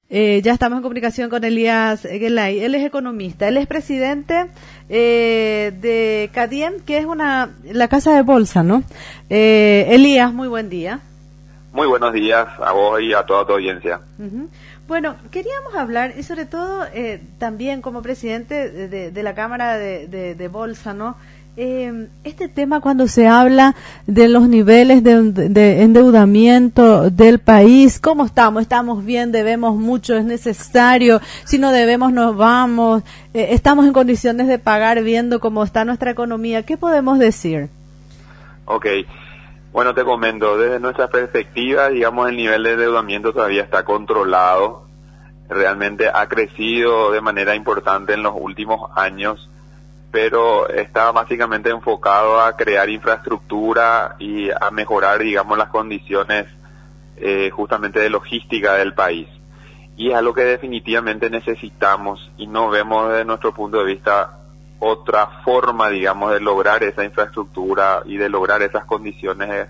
Ya estamos en comunicación con Elías Gelay. Él es economista, él es presidente de CADIEM, que es la casa de bolsa, ¿no? Elías, muy buen día. Muy buenos días a vos y a toda tu audiencia. Uh-huh. Bueno, queríamos hablar, y sobre todo también como presidente de la Cámara de Bolsa, ¿no? Este tema cuando se habla de los niveles de endeudamiento del país, ¿cómo estamos? ¿Estamos bien? ¿Debemos mucho? ¿Es necesario? Si no debemos, nos vamos. ¿Estamos en condiciones de pagar viendo cómo está nuestra economía? ¿Qué podemos decir? Ok, bueno, te comento, desde nuestra perspectiva, digamos, el nivel de endeudamiento todavía está controlado. Realmente ha crecido de manera importante en los últimos años, pero está básicamente enfocado a crear infraestructura y a mejorar, digamos, las condiciones justamente de logística del país. Y es algo que definitivamente necesitamos y no vemos desde nuestro punto de vista otra forma, digamos, de lograr esa infraestructura y de lograr esas condiciones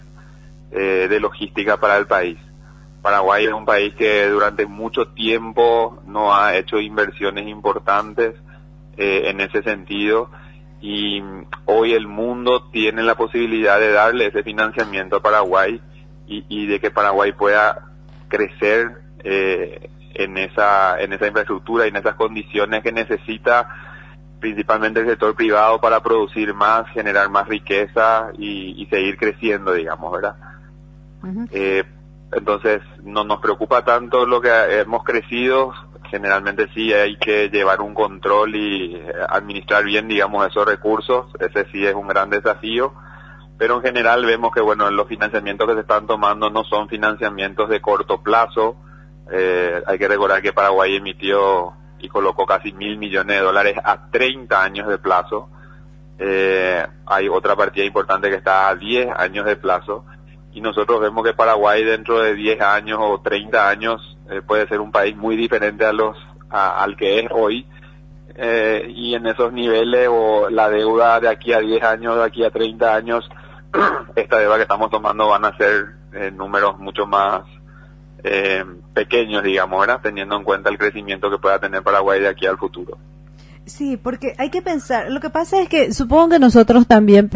de logística para el país. Paraguay es un país que durante mucho tiempo no ha hecho inversiones importantes en ese sentido, y hoy el mundo tiene la posibilidad de darle ese financiamiento a Paraguay y de que Paraguay pueda crecer en esa infraestructura y en esas condiciones que necesita principalmente el sector privado para producir más, generar más riqueza y seguir creciendo, digamos, ¿verdad? Uh-huh. Entonces no nos preocupa tanto lo que hemos crecido. Generalmente sí hay que llevar un control y administrar bien, digamos, esos recursos. Ese sí es un gran desafío, pero en general vemos que, bueno, los financiamientos que se están tomando no son financiamientos de corto plazo. Hay que recordar que Paraguay emitió y colocó casi $1.000 millones a 30 años de plazo. Hay otra partida importante que está a 10 años de plazo, y nosotros vemos que Paraguay dentro de 10 años o 30 años puede ser un país muy diferente al que es hoy, y en esos niveles, o la deuda de aquí a 10 años, de aquí a 30 años, esta deuda que estamos tomando van a ser números mucho más pequeños, digamos, ¿verdad? Teniendo en cuenta el crecimiento que pueda tener Paraguay de aquí al futuro. Sí, porque hay que pensar, lo que pasa es que supongo que nosotros también,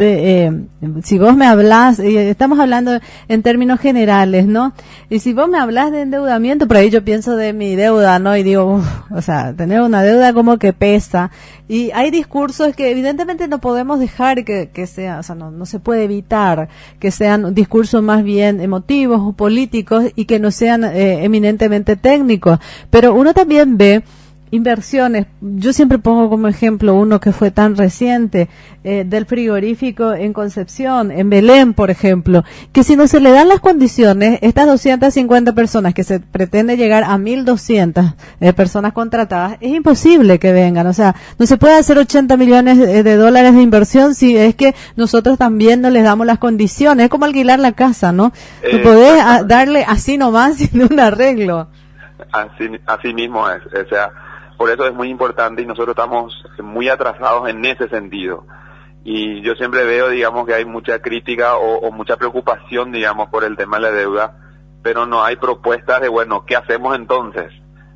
si vos me hablás, estamos hablando en términos generales, ¿no? Y si vos me hablás de endeudamiento, por ahí yo pienso de mi deuda, ¿no? Y digo, o sea, tener una deuda como que pesa. Y hay discursos que evidentemente no podemos dejar que sea, o sea, no se puede evitar que sean discursos más bien emotivos o políticos y que no sean eminentemente técnicos. Pero uno también ve inversiones. Yo siempre pongo como ejemplo uno que fue tan reciente, del frigorífico en Concepción, en Belén, por ejemplo, que si no se le dan las condiciones, estas 250 personas que se pretende llegar a 1.200 personas contratadas, es imposible que vengan. O sea, no se puede hacer $80 millones de inversión si es que nosotros también no les damos las condiciones. Es como alquilar la casa, ¿no? No podés darle así nomás sin un arreglo. Así mismo es. O sea, por eso es muy importante, y nosotros estamos muy atrasados en ese sentido. Y yo siempre veo, digamos, que hay mucha crítica o mucha preocupación, digamos, por el tema de la deuda, pero no hay propuestas de, bueno, ¿qué hacemos entonces?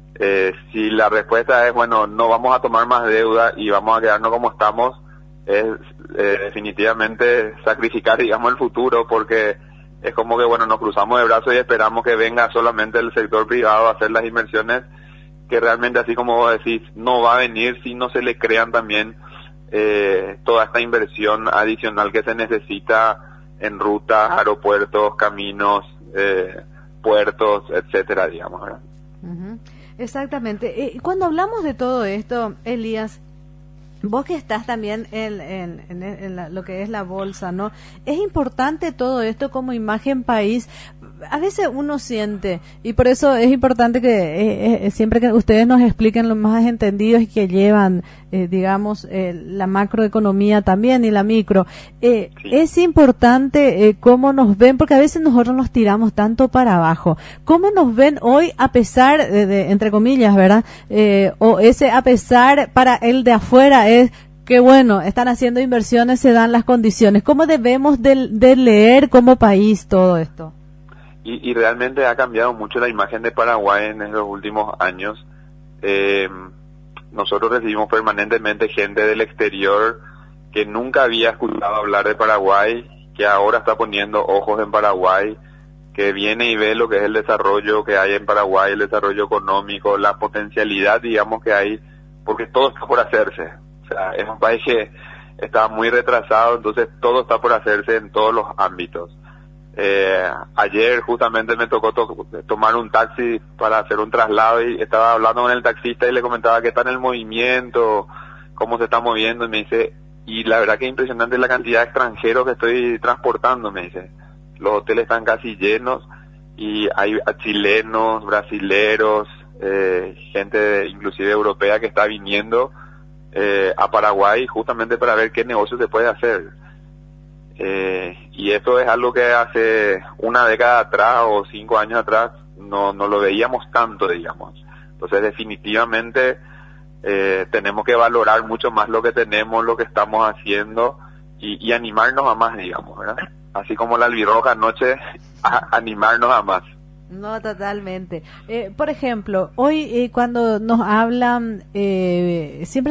Si la respuesta es, bueno, no vamos a tomar más deuda y vamos a quedarnos como estamos, es definitivamente sacrificar, digamos, el futuro, porque es como que, bueno, nos cruzamos de brazos y esperamos que venga solamente el sector privado a hacer las inversiones, que realmente, así como vos decís, no va a venir si no se le crean también toda esta inversión adicional que se necesita en rutas, aeropuertos, caminos, puertos, etcétera, digamos, ¿verdad? Uh-huh. Exactamente. Cuando hablamos de todo esto, Elías, vos que estás también en lo que es la bolsa, ¿no? Es importante todo esto como imagen país. A veces uno siente, y por eso es importante que siempre que ustedes nos expliquen los más entendidos y que llevan, digamos, la macroeconomía también y la micro, sí. Es importante cómo nos ven, porque a veces nosotros nos tiramos tanto para abajo. ¿Cómo nos ven hoy a pesar de entre comillas, ¿verdad? O ese a pesar para el de afuera es que bueno, están haciendo inversiones, se dan las condiciones. ¿Cómo debemos de leer como país todo esto? y realmente ha cambiado mucho la imagen de Paraguay en estos últimos años. Nosotros recibimos permanentemente gente del exterior que nunca había escuchado hablar de Paraguay, que ahora está poniendo ojos en Paraguay, que viene y ve lo que es el desarrollo que hay en Paraguay, el desarrollo económico, la potencialidad, digamos, que hay, porque todo está por hacerse. O sea, es un país que está muy retrasado, entonces todo está por hacerse en todos los ámbitos. Ayer justamente me tocó tomar un taxi para hacer un traslado y estaba hablando con el taxista y le comentaba qué está en el movimiento, cómo se está moviendo, y me dice, y la verdad que es impresionante la cantidad de extranjeros que estoy transportando, me dice. Los hoteles están casi llenos y hay chilenos, brasileros, gente inclusive europea que está viniendo a Paraguay justamente para ver qué negocio se puede hacer. Y eso es algo que hace una década atrás o 5 años atrás no lo veíamos tanto, digamos. Entonces definitivamente tenemos que valorar mucho más lo que tenemos, lo que estamos haciendo y animarnos a más, digamos, ¿verdad? Así como la albirroja anoche, animarnos a más. No, totalmente. Por ejemplo, hoy cuando nos hablan, siempre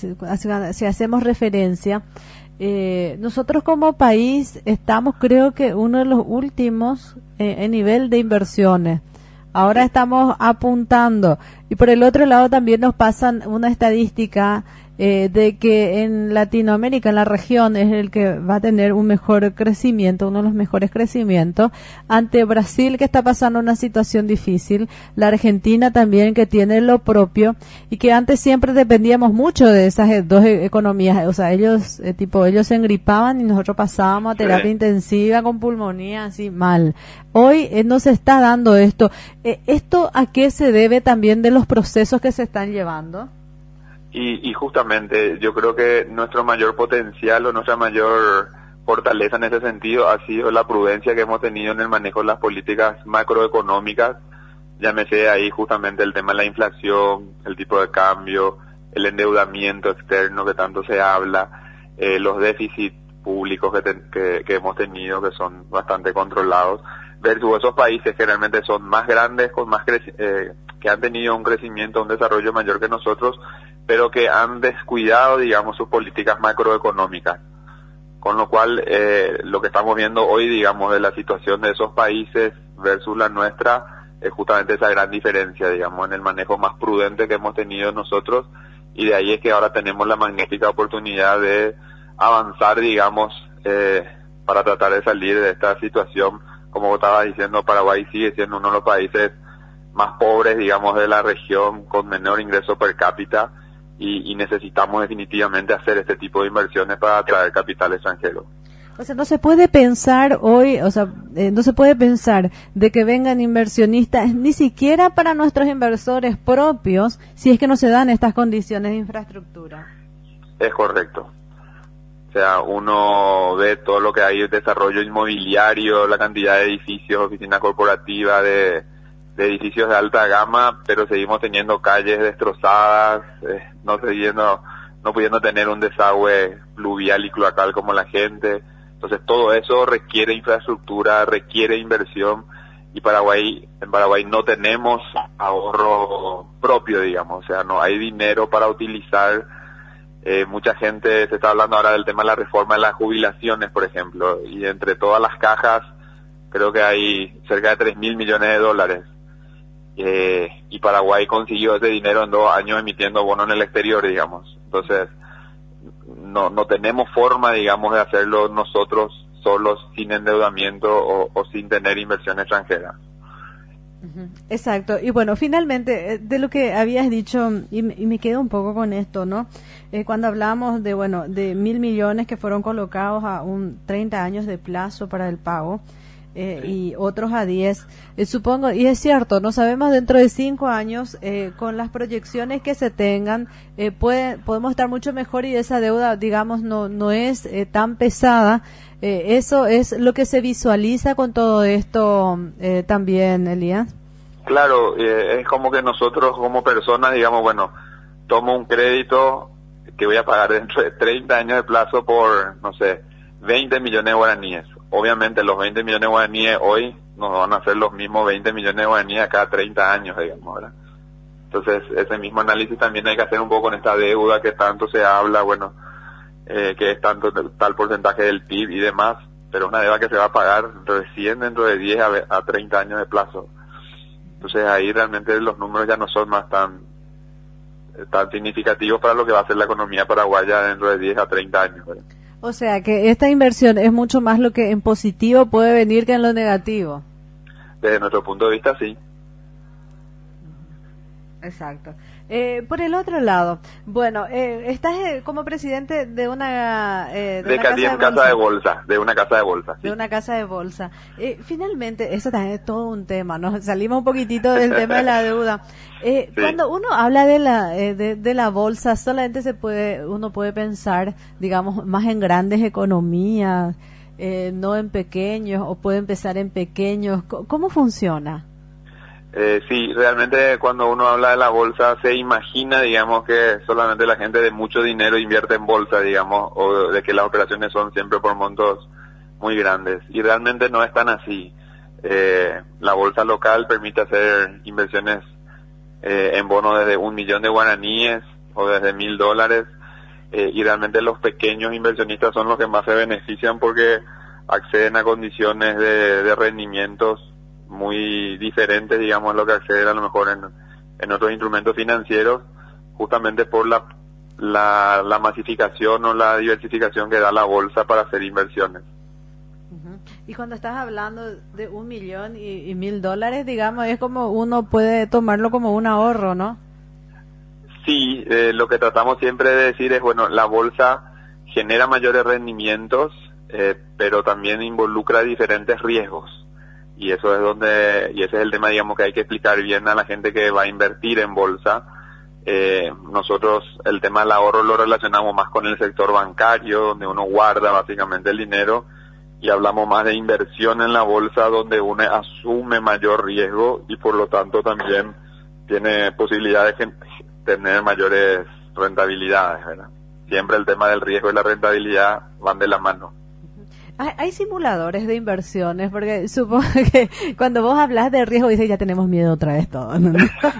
si hacemos referencia, nosotros como país estamos, creo que uno de los últimos en nivel de inversiones. Ahora estamos apuntando. Y por el otro lado también nos pasan una estadística de que en Latinoamérica, en la región, es el que va a tener un mejor crecimiento, uno de los mejores crecimientos, ante Brasil, que está pasando una situación difícil, la Argentina también, que tiene lo propio, y que antes siempre dependíamos mucho de esas dos economías. O sea, ellos ellos se engripaban y nosotros pasábamos a terapia intensiva con pulmonía, así mal. Hoy no se está dando esto. ¿Esto a qué se debe también de los procesos que se están llevando? Y justamente yo creo que nuestro mayor potencial o nuestra mayor fortaleza en ese sentido ha sido la prudencia que hemos tenido en el manejo de las políticas macroeconómicas. Llámese ahí justamente el tema de la inflación, el tipo de cambio, el endeudamiento externo que tanto se habla, los déficits públicos que hemos tenido, que son bastante controlados, versus esos países que realmente son más grandes, con más que han tenido un crecimiento, un desarrollo mayor que nosotros, pero que han descuidado, digamos, sus políticas macroeconómicas. Con lo cual, lo que estamos viendo hoy, digamos, de la situación de esos países versus la nuestra, es justamente esa gran diferencia, digamos, en el manejo más prudente que hemos tenido nosotros, y de ahí es que ahora tenemos la magnífica oportunidad de avanzar, digamos, para tratar de salir de esta situación. Como vos estabas diciendo, Paraguay sigue siendo uno de los países más pobres, digamos, de la región, con menor ingreso per cápita, y necesitamos definitivamente hacer este tipo de inversiones para atraer capital extranjero. O sea, no se puede pensar hoy, no se puede pensar de que vengan inversionistas ni siquiera para nuestros inversores propios si es que no se dan estas condiciones de infraestructura. Es correcto. O sea, uno ve todo lo que hay de desarrollo inmobiliario, la cantidad de edificios, oficinas corporativas, de edificios de alta gama, pero seguimos teniendo calles destrozadas, no pudiendo tener un desagüe pluvial y cloacal como la gente. Entonces todo eso requiere infraestructura, requiere inversión, y en Paraguay no tenemos ahorro propio, digamos, o sea, no hay dinero para utilizar. Mucha gente se está hablando ahora del tema de la reforma de las jubilaciones, por ejemplo, y entre todas las cajas creo que hay cerca de 3.000 millones de dólares. Y Paraguay consiguió ese dinero en 2 años emitiendo bonos en el exterior, digamos. Entonces, no tenemos forma, digamos, de hacerlo nosotros solos, sin endeudamiento o sin tener inversión extranjera. Exacto. Y bueno, finalmente, de lo que habías dicho, y me quedo un poco con esto, ¿no? Cuando hablamos de 1.000 millones que fueron colocados a 30 años de plazo para el pago, y otros a 10, supongo, y es cierto, no sabemos dentro de 5 años, con las proyecciones que se tengan, podemos estar mucho mejor, y esa deuda, digamos, no es tan pesada. Eso es lo que se visualiza con todo esto también, Elías. Claro, es como que nosotros como personas, digamos, bueno, tomo un crédito que voy a pagar dentro de 30 años de plazo por, no sé, 20 millones de guaraníes. Obviamente los 20 millones de guaraníes hoy nos van a hacer los mismos 20 millones de guaraníes cada 30 años, digamos, ¿verdad? Entonces, ese mismo análisis también hay que hacer un poco con esta deuda que tanto se habla, bueno, que es tanto tal porcentaje del PIB y demás, pero una deuda que se va a pagar recién dentro de 10 a 30 años de plazo. Entonces, ahí realmente los números ya no son más tan significativos para lo que va a ser la economía paraguaya dentro de 10 a 30 años, ¿verdad? O sea, que esta inversión es mucho más lo que en positivo puede venir que en lo negativo. Desde nuestro punto de vista, sí. Exacto. Por el otro lado, bueno, estás como presidente de una casa de bolsa. De una casa de bolsa. Sí. De una casa de bolsa. Finalmente, eso también es todo un tema, ¿no? Salimos un poquitito del tema de la deuda. Sí. Cuando uno habla de la bolsa, solamente uno puede pensar, digamos, más en grandes economías, no en pequeños, o puede empezar en pequeños. ¿Cómo funciona? Sí, realmente cuando uno habla de la bolsa se imagina, digamos, que solamente la gente de mucho dinero invierte en bolsa, digamos, o de que las operaciones son siempre por montos muy grandes. Y realmente no es tan así. La bolsa local permite hacer inversiones en bonos desde 1 millón de guaraníes o desde $1,000. Y realmente los pequeños inversionistas son los que más se benefician porque acceden a condiciones de rendimientos muy diferentes, digamos, a lo que acceden a lo mejor en otros instrumentos financieros, justamente por la masificación o la diversificación que da la bolsa para hacer inversiones. Uh-huh. Y cuando estás hablando de 1 millón y $1,000, digamos, es como uno puede tomarlo como un ahorro, ¿no? Sí, lo que tratamos siempre de decir es, bueno, la bolsa genera mayores rendimientos, pero también involucra diferentes riesgos. Y ese es el tema, digamos, que hay que explicar bien a la gente que va a invertir en bolsa. Nosotros el tema del ahorro lo relacionamos más con el sector bancario, donde uno guarda básicamente el dinero, y hablamos más de inversión en la bolsa, donde uno asume mayor riesgo y por lo tanto también tiene posibilidades de tener mayores rentabilidades, ¿verdad? Siempre el tema del riesgo y la rentabilidad van de la mano. Hay simuladores de inversiones, porque supongo que cuando vos hablas de riesgo dices ya tenemos miedo otra vez todo, ¿no?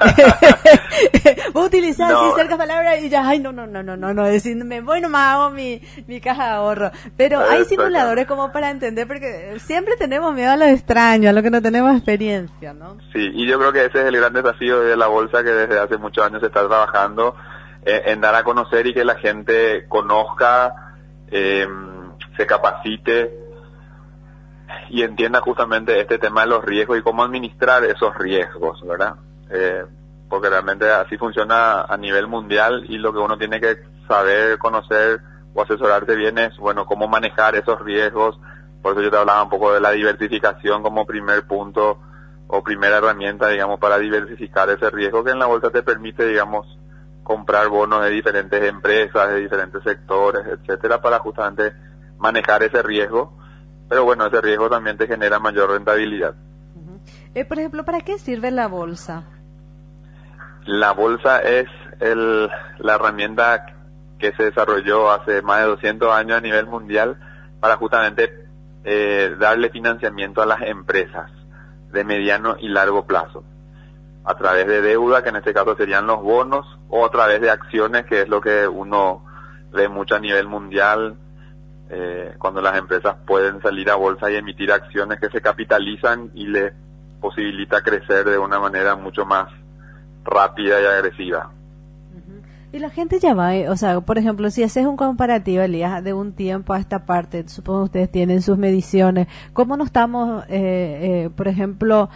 Vos utilizás así cerca palabras y ya, ay, no, decir, me voy nomás, hago mi caja de ahorro. Pero hay simuladores como para entender, porque siempre tenemos miedo a lo extraño, a lo que no tenemos experiencia, ¿no? Sí, y yo creo que ese es el gran desafío de la bolsa, que desde hace muchos años se está trabajando en dar a conocer y que la gente conozca, se capacite y entienda justamente este tema de los riesgos y cómo administrar esos riesgos, ¿verdad? Porque realmente así funciona a nivel mundial, y lo que uno tiene que saber, conocer o asesorarse bien es, bueno, cómo manejar esos riesgos. Por eso yo te hablaba un poco de la diversificación como primer punto o primera herramienta, digamos, para diversificar ese riesgo, que en la bolsa te permite, digamos, comprar bonos de diferentes empresas, de diferentes sectores, etcétera, para justamente manejar ese riesgo, pero bueno, ese riesgo también te genera mayor rentabilidad. Uh-huh. Por ejemplo, ¿para qué sirve la bolsa? La bolsa es la herramienta que se desarrolló hace más de 200 años a nivel mundial para justamente darle financiamiento a las empresas de mediano y largo plazo, a través de deuda, que en este caso serían los bonos, o a través de acciones, que es lo que uno ve mucho a nivel mundial, cuando las empresas pueden salir a bolsa y emitir acciones que se capitalizan y les posibilita crecer de una manera mucho más rápida y agresiva. Y la gente ya va, o sea, por ejemplo, si haces un comparativo, Elías, de un tiempo a esta parte, supongo que ustedes tienen sus mediciones, ¿cómo nos estamos, por ejemplo,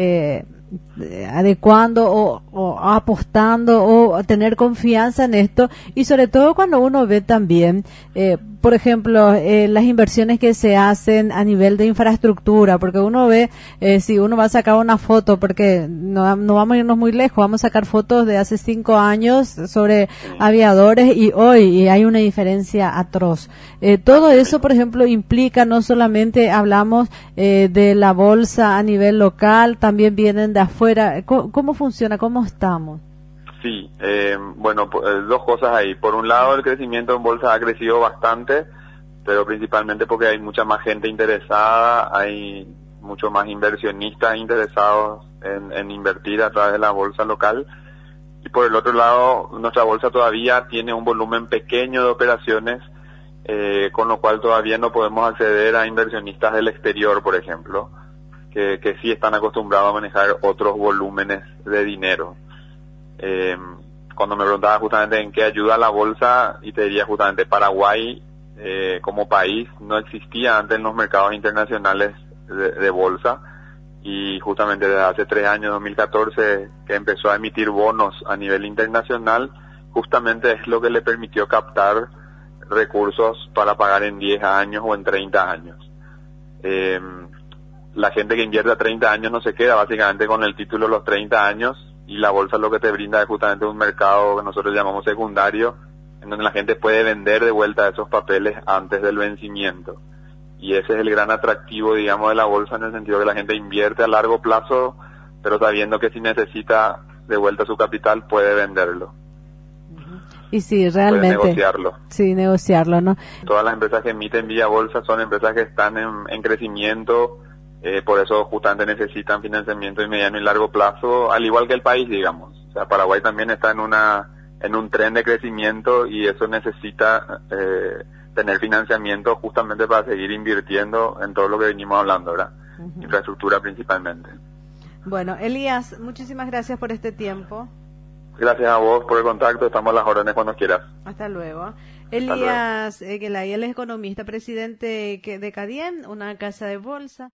adecuando o apostando o a tener confianza en esto? Y sobre todo cuando uno ve también, por ejemplo, las inversiones que se hacen a nivel de infraestructura, porque uno ve, si uno va a sacar una foto, porque no vamos a irnos muy lejos, vamos a sacar fotos de hace 5 años sobre aviadores y hoy, y hay una diferencia atroz. Todo eso, por ejemplo, implica, no solamente hablamos de la bolsa a nivel local, también vienen de afuera. ¿Cómo funciona? ¿Cómo estamos? Sí, bueno, dos cosas ahí. Por un lado, el crecimiento en bolsa ha crecido bastante, pero principalmente porque hay mucha más gente interesada, hay mucho más inversionistas interesados en invertir a través de la bolsa local. Y por el otro lado, nuestra bolsa todavía tiene un volumen pequeño de operaciones, con lo cual todavía no podemos acceder a inversionistas del exterior, por ejemplo, que sí están acostumbrados a manejar otros volúmenes de dinero. Cuando me preguntaba justamente en qué ayuda la bolsa, y te diría justamente Paraguay, como país, no existía antes en los mercados internacionales de bolsa, y justamente desde hace 3 años, 2014, que empezó a emitir bonos a nivel internacional, justamente es lo que le permitió captar recursos para pagar en 10 años o en 30 años. La gente que invierte a 30 años no se queda básicamente con el título los 30 años, y la bolsa lo que te brinda es justamente un mercado que nosotros llamamos secundario, en donde la gente puede vender de vuelta esos papeles antes del vencimiento. Y ese es el gran atractivo, digamos, de la bolsa, en el sentido que la gente invierte a largo plazo, pero sabiendo que si necesita de vuelta su capital puede venderlo. Y sí, realmente. Puede negociarlo. Sí, negociarlo, ¿no? Todas las empresas que emiten vía bolsa son empresas que están en crecimiento, por eso justamente necesitan financiamiento de mediano y largo plazo, al igual que el país, digamos. O sea, Paraguay también está en un tren de crecimiento, y eso necesita tener financiamiento justamente para seguir invirtiendo en todo lo que venimos hablando, ¿verdad? Infraestructura principalmente. Bueno, Elías, muchísimas gracias por este tiempo. Gracias a vos por el contacto, estamos a las órdenes cuando quieras. Hasta luego. Elías Gelay, él es economista, presidente de Cadien, una casa de bolsa.